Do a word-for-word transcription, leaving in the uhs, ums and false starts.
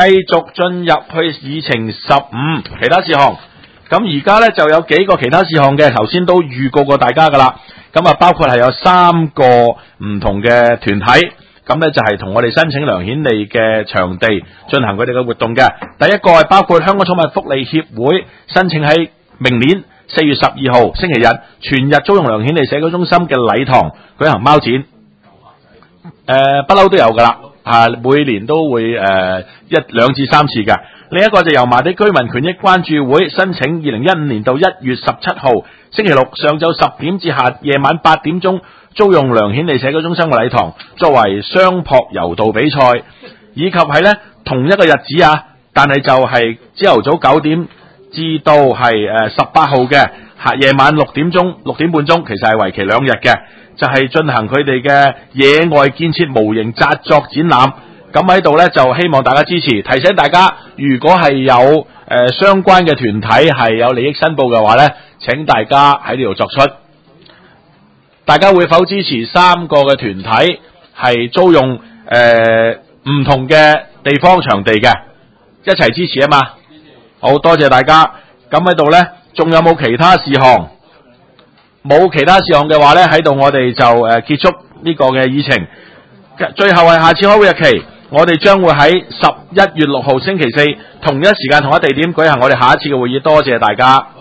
繼續進入去議程十五其他事項。咁而家咧就有幾個其他事項嘅，頭先都預告過大家噶啦。咁啊，包括係有三個唔同嘅團體，咁咧就係同我哋申請梁顯利嘅場地進行佢哋嘅活動嘅。第一個係包括香港寵物福利協會申請喺明年四月十二號星期日全日租用梁顯利社區中心嘅禮堂舉行貓展。誒不嬲都有噶啦，啊每年都會誒、呃、一兩至三次嘅。另一個就油麻地居民權益關注會申請二零一五年到一月十七號星期六上晝十點至下夜晚八點鐘租用梁顯利社區中心嘅禮堂作為雙撲柔道比賽，以及係咧同一個日子啊，但係就係朝頭早九點至到係誒十八號嘅下夜晚六點鐘六點半鐘，其實係為期兩日嘅，就係、是、進行佢哋嘅野外建設模型紮作展覽。咁喺度咧就希望大家支持，提醒大家如果係有誒、呃、相關嘅團體係有利益申報嘅話咧，請大家喺呢度作出。大家會否支持三個嘅團體係租用誒唔、呃、同嘅地方場地嘅，一齊支持啊嘛？好多謝大家。咁喺度咧，仲有冇其他事項？冇其他事項嘅話咧，喺度我哋就誒、呃、結束呢個嘅議程。最後係下次開會日期。我哋將會喺十一月六號星期四同一時間同一地點舉行我哋下一次嘅會議，多謝大家。